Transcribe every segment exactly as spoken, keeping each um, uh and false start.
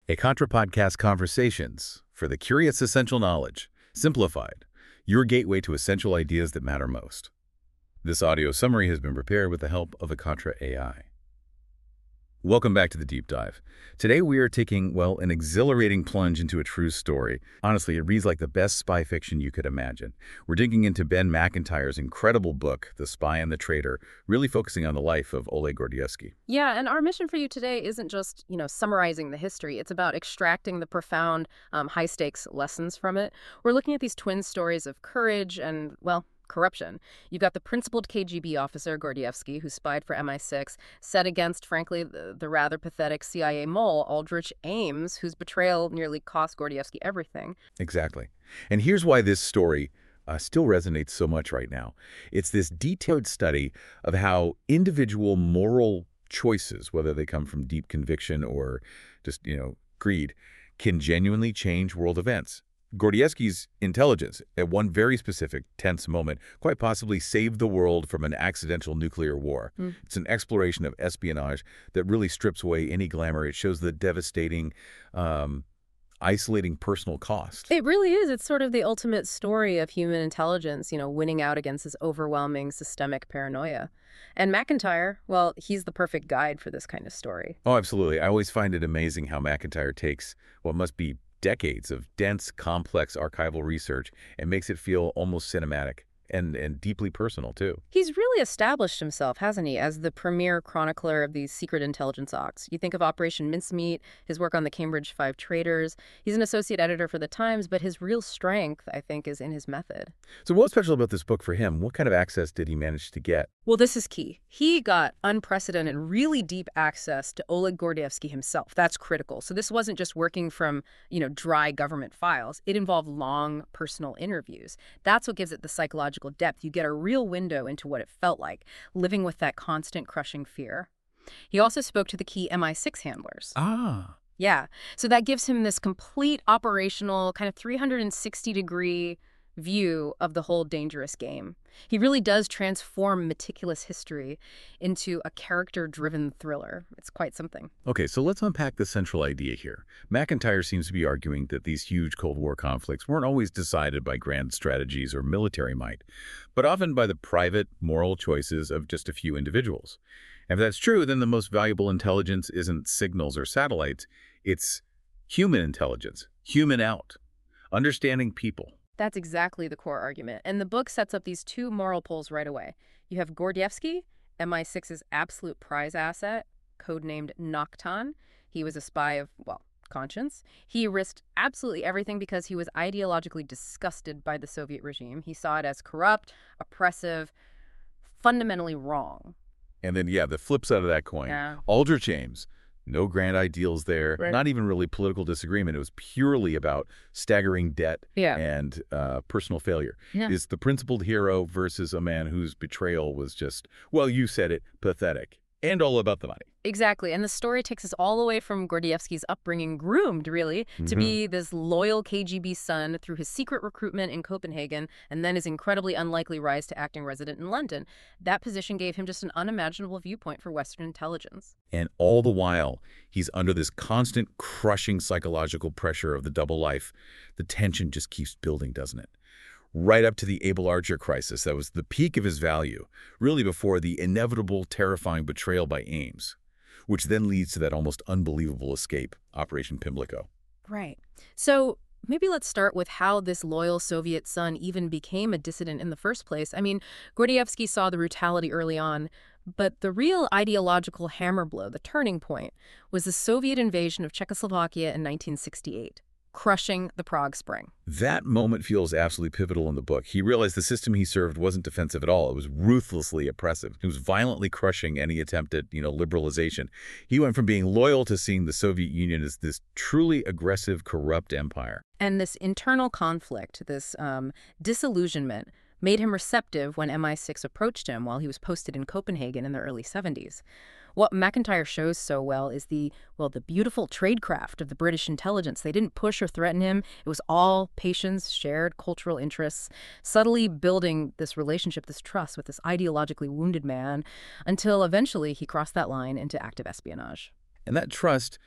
A Contra Podcast Conversations for the Curious Essential Knowledge, simplified, your gateway to essential ideas that matter most. This audio summary has been prepared with the help of a Contra A I. Welcome back to the Deep Dive. Today we are taking, well, an exhilarating plunge into a true story. Honestly, it reads like the best spy fiction you could imagine. We're digging into Ben Macintyre's incredible book, The Spy and the Traitor, really focusing on the life of Oleg Gordievsky. Yeah, and our mission for you today isn't just, you know, summarizing the history. It's about extracting the profound, um, high-stakes lessons from it. We're looking at these twin stories of courage and, well, corruption. You've got the principled K G B officer, Gordievsky, who spied for M I six, set against, frankly, the, the rather pathetic C I A mole, Aldrich Ames, whose betrayal nearly cost Gordievsky everything. Exactly. And here's why this story uh, still resonates so much right now. It's this detailed study of how individual moral choices, whether they come from deep conviction or just, you know, greed, can genuinely change world events. Gordievsky's intelligence, at one very specific, tense moment, quite possibly saved the world from an accidental nuclear war. Mm. It's an exploration of espionage that really strips away any glamour. It shows the devastating, um, isolating personal cost. It really is. It's sort of the ultimate story of human intelligence, you know, winning out against this overwhelming systemic paranoia. And Macintyre, well, he's the perfect guide for this kind of story. Oh, absolutely. I always find it amazing how Macintyre takes what must be decades of dense, complex archival research and makes it feel almost cinematic and, and deeply personal, too. He's really established himself, hasn't he, as the premier chronicler of these secret intelligence ops. You think of Operation Mincemeat, his work on the Cambridge Five traitors. He's an associate editor for The Times, but his real strength, I think, is in his method. So what's special about this book for him? What kind of access did he manage to get? Well, this is key. He got unprecedented, really deep access to Oleg Gordievsky himself. That's critical. So this wasn't just working from, you know, dry government files. It involved long personal interviews. That's what gives it the psychological depth. You get a real window into what it felt like, living with that constant crushing fear. He also spoke to the key M I six handlers. Ah. Yeah. So that gives him this complete operational, kind of three hundred sixty degree view of the whole dangerous game. He really does transform meticulous history into a character-driven thriller. It's quite something. Okay, so let's unpack the central idea here. Macintyre seems to be arguing that these huge Cold War conflicts weren't always decided by grand strategies or military might, but often by the private, moral choices of just a few individuals. And if that's true, then the most valuable intelligence isn't signals or satellites. It's human intelligence, human out, understanding people. That's exactly the core argument. And the book sets up these two moral poles right away. You have Gordievsky, M I six's absolute prize asset, codenamed Nocton. He was a spy of, well, conscience. He risked absolutely everything because he was ideologically disgusted by the Soviet regime. He saw it as corrupt, oppressive, fundamentally wrong. And then, yeah, the flip side of that coin, yeah. Aldrich Ames. No grand ideals there, right. Not even really political disagreement. It was purely about staggering debt yeah. and uh, personal failure. Yeah. Is the principled hero versus a man whose betrayal was just, well, you said it, pathetic, and all about the money. Exactly. And the story takes us all the way from Gordievsky's upbringing, groomed, really, Mm-hmm. to be this loyal K G B son through his secret recruitment in Copenhagen and then his incredibly unlikely rise to acting resident in London. That position gave him just an unimaginable viewpoint for Western intelligence. And all the while, he's under this constant crushing psychological pressure of the double life. The tension just keeps building, doesn't it? Right up to the Able Archer crisis. That was the peak of his value, really before the inevitable, terrifying betrayal by Ames, which then leads to that almost unbelievable escape, Operation Pimlico. Right. So maybe let's start with how this loyal Soviet son even became a dissident in the first place. I mean, Gordievsky saw the brutality early on, but the real ideological hammer blow, the turning point, was the Soviet invasion of Czechoslovakia in nineteen sixty-eight. Crushing the Prague Spring. That moment feels absolutely pivotal in the book. He realized the system he served wasn't defensive at all. It was ruthlessly oppressive. It was violently crushing any attempt at, you know, liberalization. He went from being loyal to seeing the Soviet Union as this truly aggressive, corrupt empire. And this internal conflict, this um, disillusionment, made him receptive when M I six approached him while he was posted in Copenhagen in the early seventies. What Macintyre shows so well is the, well, the beautiful tradecraft of the British intelligence. They didn't push or threaten him. It was all patience, shared cultural interests, subtly building this relationship, this trust with this ideologically wounded man, until eventually he crossed that line into active espionage. And that trust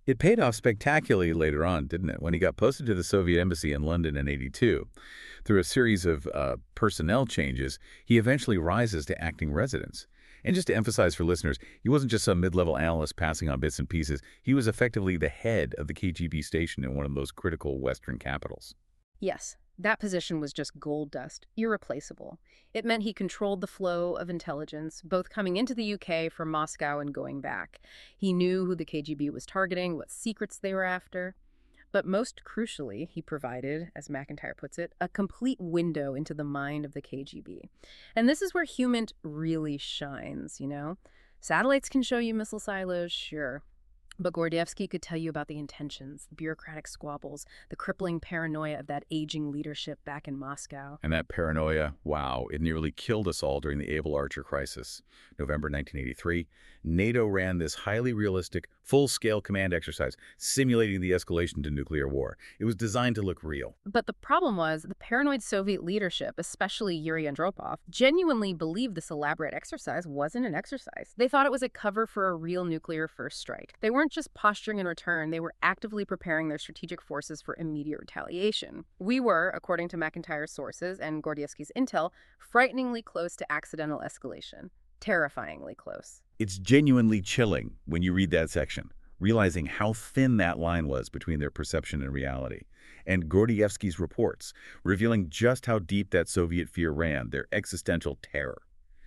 It paid off spectacularly later on, didn't it? When he got posted to the Soviet embassy in London in eighty-two. Through a series of uh, personnel changes, he eventually rises to acting residence. And just to emphasize for listeners, he wasn't just some mid-level analyst passing on bits and pieces. He was effectively the head of the K G B station in one of those critical Western capitals. Yes, that position was just gold dust, irreplaceable. It meant he controlled the flow of intelligence, both coming into the U K from Moscow and going back. He knew who the K G B was targeting, what secrets they were after. But most crucially, he provided, as McIntyre puts it, a complete window into the mind of the K G B. And this is where Humant really shines, you know? Satellites can show you missile silos, sure. But Gordievsky could tell you about the intentions, the bureaucratic squabbles, the crippling paranoia of that aging leadership back in Moscow. And that paranoia, wow, it nearly killed us all during the Able Archer crisis. November nineteen eighty-three, NATO ran this highly realistic, full-scale command exercise, simulating the escalation to nuclear war. It was designed to look real. But the problem was the paranoid Soviet leadership, especially Yuri Andropov, genuinely believed this elaborate exercise wasn't an exercise. They thought it was a cover for a real nuclear first strike. They weren't just posturing in return, they were actively preparing their strategic forces for immediate retaliation. We were, according to McIntyre's sources and Gordievsky's intel, frighteningly close to accidental escalation. Terrifyingly close. It's genuinely chilling when you read that section, realizing how thin that line was between their perception and reality. And Gordievsky's reports, revealing just how deep that Soviet fear ran, their existential terror.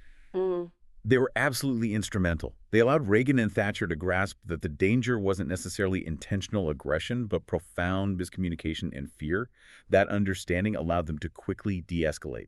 Mm. They were absolutely instrumental. They allowed Reagan and Thatcher to grasp that the danger wasn't necessarily intentional aggression, but profound miscommunication and fear. That understanding allowed them to quickly de-escalate.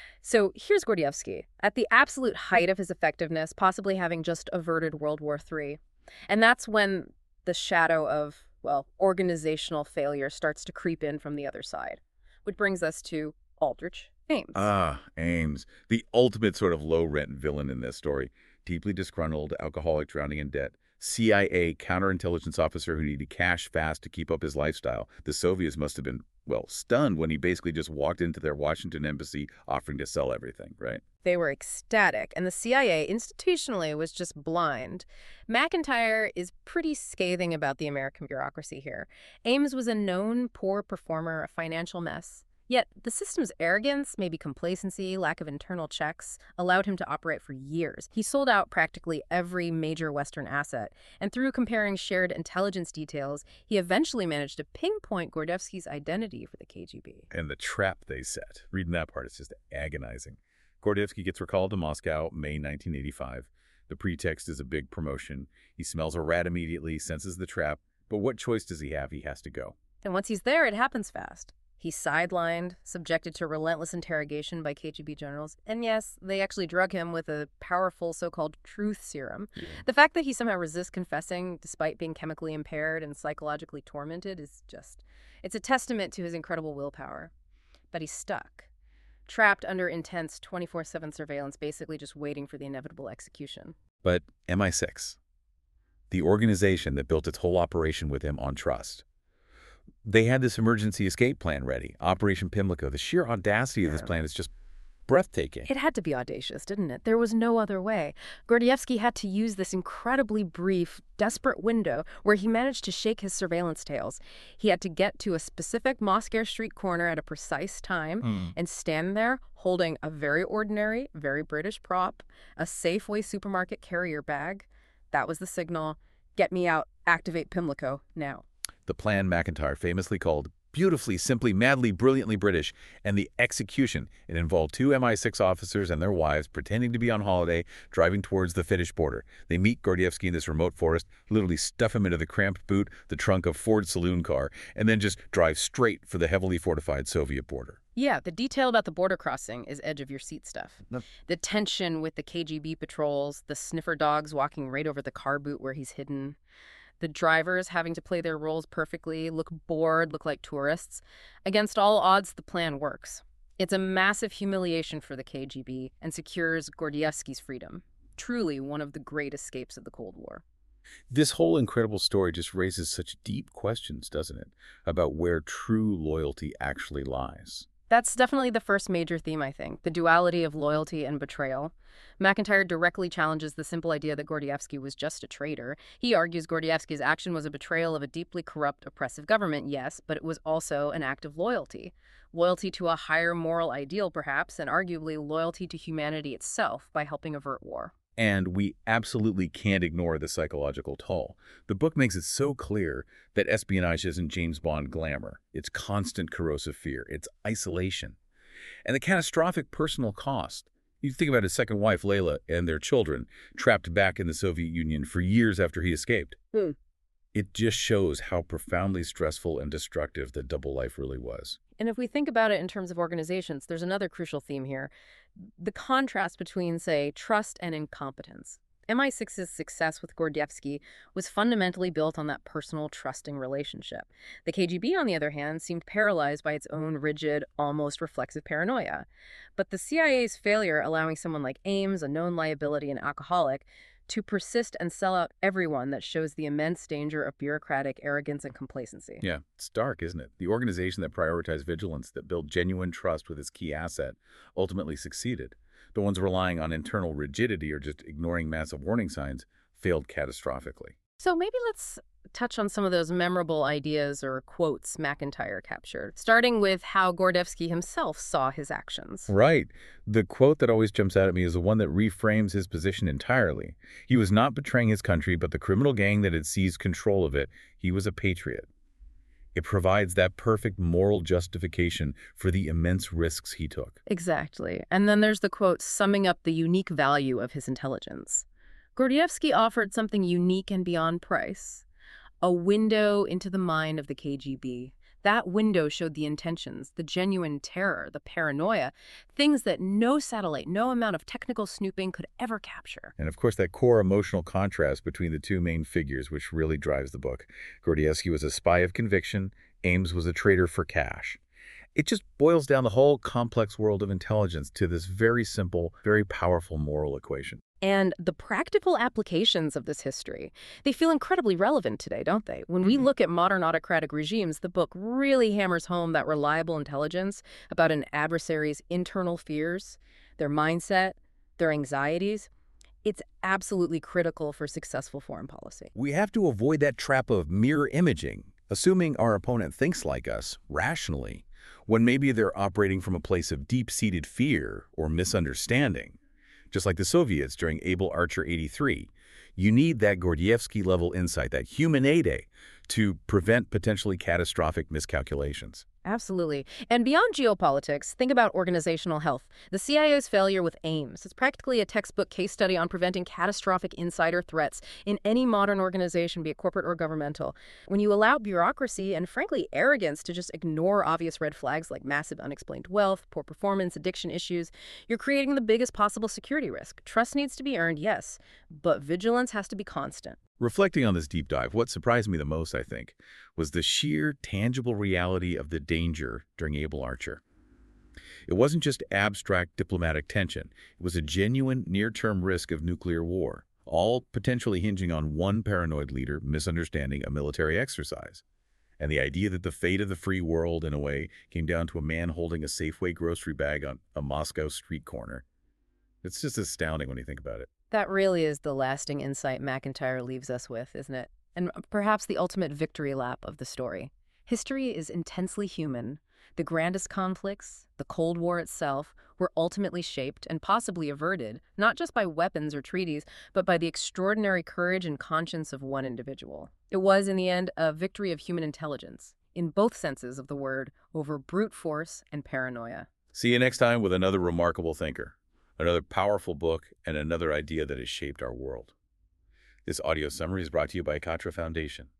So here's Gordievsky, at the absolute height of his effectiveness, possibly having just averted World War Three. And that's when the shadow of, well, organizational failure starts to creep in from the other side. Which brings us to Aldrich Ames. Ah, Ames, the ultimate sort of low-rent villain in this story. Deeply disgruntled, alcoholic, drowning in debt. C I A counterintelligence officer who needed cash fast to keep up his lifestyle. The Soviets must have been, well, stunned when he basically just walked into their Washington embassy offering to sell everything, right? They were ecstatic, and the C I A institutionally was just blind. McIntyre is pretty scathing about the American bureaucracy here. Ames was a known poor performer, a financial mess. Yet the system's arrogance, maybe complacency, lack of internal checks, allowed him to operate for years. He sold out practically every major Western asset, and through comparing shared intelligence details, he eventually managed to pinpoint Gordievsky's identity for the K G B. And the trap they set. Reading that part is just agonizing. Gordievsky gets recalled to Moscow, May nineteen eighty-five. The pretext is a big promotion. He smells a rat immediately, senses the trap, but what choice does he have? He has to go. And once he's there, it happens fast. He's sidelined, subjected to relentless interrogation by K G B generals, and yes, they actually drug him with a powerful so-called truth serum. Yeah. The fact that he somehow resists confessing despite being chemically impaired and psychologically tormented is just, it's a testament to his incredible willpower. But he's stuck, trapped under intense twenty-four seven surveillance, basically just waiting for the inevitable execution. But M I six, the organization that built its whole operation with him on trust, they had this emergency escape plan ready, Operation Pimlico. The sheer audacity of this plan is just breathtaking. It had to be audacious, didn't it? There was no other way. Gordievsky had to use this incredibly brief, desperate window where he managed to shake his surveillance tails. He had to get to a specific Moscow Street corner at a precise time mm. and stand there holding a very ordinary, very British prop, a Safeway supermarket carrier bag. That was the signal. Get me out. Activate Pimlico now. The plan McIntyre famously called beautifully, simply, madly, brilliantly British, and the execution. It involved two M I six officers and their wives pretending to be on holiday, driving towards the Finnish border. They meet Gordievsky in this remote forest, literally stuff him into the cramped boot, the trunk of Ford saloon car, and then just drive straight for the heavily fortified Soviet border. Yeah, the detail about the border crossing is edge-of-your-seat stuff. No. The tension with the K G B patrols, the sniffer dogs walking right over the car boot where he's hidden. The drivers having to play their roles perfectly, look bored, look like tourists. Against all odds, the plan works. It's a massive humiliation for the K G B and secures Gordievsky's freedom. Truly one of the great escapes of the Cold War. This whole incredible story just raises such deep questions, doesn't it, about where true loyalty actually lies. That's definitely the first major theme, I think, the duality of loyalty and betrayal. McIntyre directly challenges the simple idea that Gordievsky was just a traitor. He argues Gordievsky's action was a betrayal of a deeply corrupt, oppressive government, yes, but it was also an act of loyalty. Loyalty to a higher moral ideal, perhaps, and arguably loyalty to humanity itself by helping avert war. And we absolutely can't ignore the psychological toll. The book makes it so clear that espionage isn't James Bond glamour. It's constant corrosive fear. It's isolation. And the catastrophic personal cost. You think about his second wife, Layla, and their children, trapped back in the Soviet Union for years after he escaped. Hmm. It just shows how profoundly stressful and destructive the double life really was. And if we think about it in terms of organizations, there's another crucial theme here. The contrast between, say, trust and incompetence. M I six's success with Gordievsky was fundamentally built on that personal, trusting relationship. The K G B, on the other hand, seemed paralyzed by its own rigid, almost reflexive paranoia. But the C I A's failure allowing someone like Ames, a known liability and alcoholic, to persist and sell out everyone that shows the immense danger of bureaucratic arrogance and complacency. Yeah, it's dark, isn't it? The organization that prioritized vigilance, that built genuine trust with its key asset, ultimately succeeded. The ones relying on internal rigidity or just ignoring massive warning signs failed catastrophically. So maybe let's touch on some of those memorable ideas or quotes McIntyre captured, starting with how Gordievsky himself saw his actions. Right. The quote that always jumps out at me is the one that reframes his position entirely. He was not betraying his country, but the criminal gang that had seized control of it. He was a patriot. It provides that perfect moral justification for the immense risks he took. Exactly. And then there's the quote summing up the unique value of his intelligence. Gordievsky offered something unique and beyond price, a window into the mind of the K G B. That window showed the intentions, the genuine terror, the paranoia, things that no satellite, no amount of technical snooping could ever capture. And of course, that core emotional contrast between the two main figures, which really drives the book. Gordievsky was a spy of conviction, Ames was a traitor for cash. It just boils down the whole complex world of intelligence to this very simple, very powerful moral equation. And the practical applications of this history, they feel incredibly relevant today, don't they? When we look at modern autocratic regimes, the book really hammers home that reliable intelligence about an adversary's internal fears, their mindset, their anxieties. It's absolutely critical for successful foreign policy. We have to avoid that trap of mirror imaging, assuming our opponent thinks like us, rationally, when maybe they're operating from a place of deep-seated fear or misunderstanding. Just like the Soviets during Able Archer eighty-three, you need that Gordievsky-level insight, that human A-day, to prevent potentially catastrophic miscalculations. Absolutely. And beyond geopolitics, think about organizational health. The C I A's failure with Ames is practically a textbook case study on preventing catastrophic insider threats in any modern organization, be it corporate or governmental. When you allow bureaucracy and, frankly, arrogance to just ignore obvious red flags like massive unexplained wealth, poor performance, addiction issues, you're creating the biggest possible security risk. Trust needs to be earned, yes, but vigilance has to be constant. Reflecting on this deep dive, what surprised me the most, I think, was the sheer, tangible reality of the danger during Able Archer. It wasn't just abstract diplomatic tension. It was a genuine, near-term risk of nuclear war, all potentially hinging on one paranoid leader misunderstanding a military exercise. And the idea that the fate of the free world, in a way, came down to a man holding a Safeway grocery bag on a Moscow street corner. It's just astounding when you think about it. That really is the lasting insight McIntyre leaves us with, isn't it? And perhaps the ultimate victory lap of the story. History is intensely human. The grandest conflicts, the Cold War itself, were ultimately shaped and possibly averted, not just by weapons or treaties, but by the extraordinary courage and conscience of one individual. It was, in the end, a victory of human intelligence, in both senses of the word, over brute force and paranoia. See you next time with another remarkable thinker, another powerful book, and another idea that has shaped our world. This audio summary is brought to you by Katra Foundation.